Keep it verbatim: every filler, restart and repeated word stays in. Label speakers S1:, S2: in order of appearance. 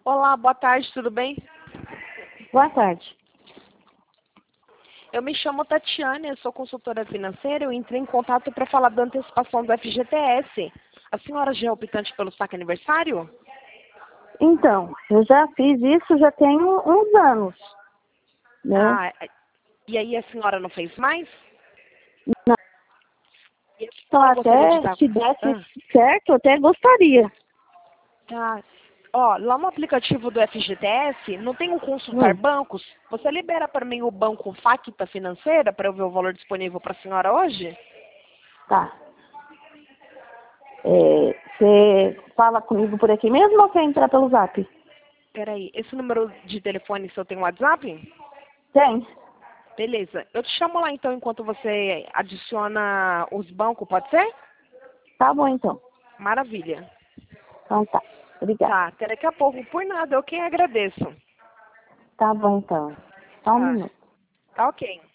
S1: Olá, boa tarde, tudo bem?
S2: Boa tarde.
S1: Eu me chamo Tatiane, eu sou consultora financeira. Eu entrei em contato para falar da antecipação do F G T S. A senhora já é optante pelo saque aniversário?
S2: Então, eu já fiz isso já tem uns anos, né?
S1: Ah, e aí a senhora não fez mais?
S2: Não. Então,
S1: Eu gostaria de
S2: até
S1: dar...
S2: se desse
S1: Ah,
S2: certo, eu até gostaria.
S1: tá. Ó, lá no aplicativo do F G T S, não tem o consultar
S2: Hum,
S1: bancos? Você libera para mim o banco Facta Financeira para eu ver o valor disponível para a senhora hoje?
S2: tá. É, você fala comigo por aqui mesmo ou quer entrar pelo zap?
S1: Peraí, esse número de telefone seu tem WhatsApp?
S2: Tem.
S1: Beleza. Eu te chamo lá então enquanto você adiciona os bancos, pode ser?
S2: Tá bom, então.
S1: Maravilha.
S2: Então tá. Obrigada.
S1: Tá, até daqui a pouco. Por nada, eu quem agradeço.
S2: Tá bom, então. Só um
S1: Tá,
S2: minuto.
S1: tá ok.